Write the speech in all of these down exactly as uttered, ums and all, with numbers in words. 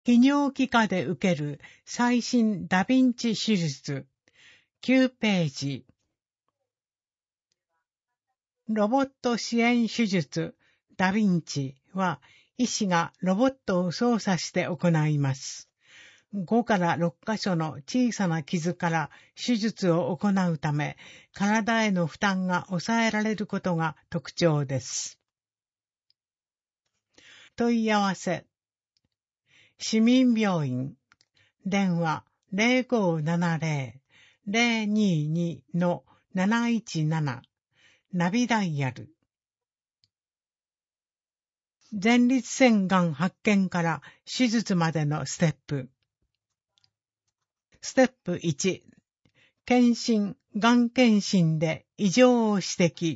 泌尿器科で受ける最新ダヴィンチ手術。きゅうページ。ロボット支援手術ダヴィンチは、医師がロボットを操作して行います。ごからろっかしょの小さな傷から手術を行うため、体への負担が抑えられることが特徴です。問い合わせ。市民病院。電話 ゼロごーななゼロ ゼロにーにー のなないちなな。ナビダイヤル。前立腺がん発見から手術までのステップ。ステップいち。検診、がん検診で異常を指摘。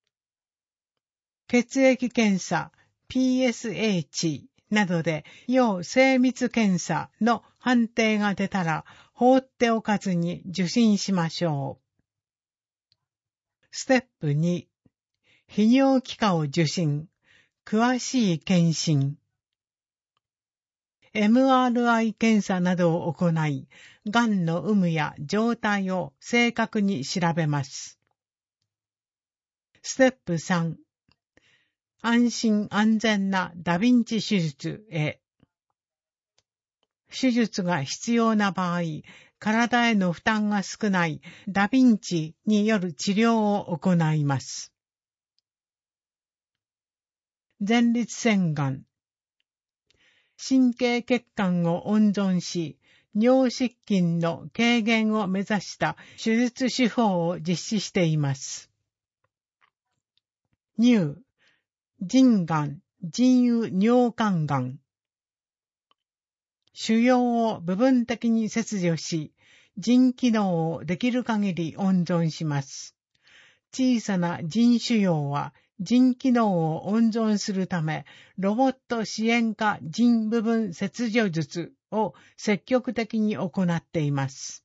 血液検査、ピーエスエー 値などで要精密検査の判定が出たら放っておかずに受診しましょう。ステップに。泌尿器科を受診。詳しい検診。エムアールアイ 検査などを行い、がんの有無や状態を正確に調べます。ステップさん。安心安全なダヴィンチ手術へ。手術が必要な場合、体への負担が少ないダヴィンチによる治療を行います。前立腺がん。神経血管を温存し、尿失禁の軽減を目指した手術手法を実施しています。乳、腎がん、腎盂尿管がん。腫瘍を部分的に切除し、腎機能をできる限り温存します。小さな腎腫瘍は腎機能を温存するため、ロボット支援下腎部分切除術を積極的に行っています。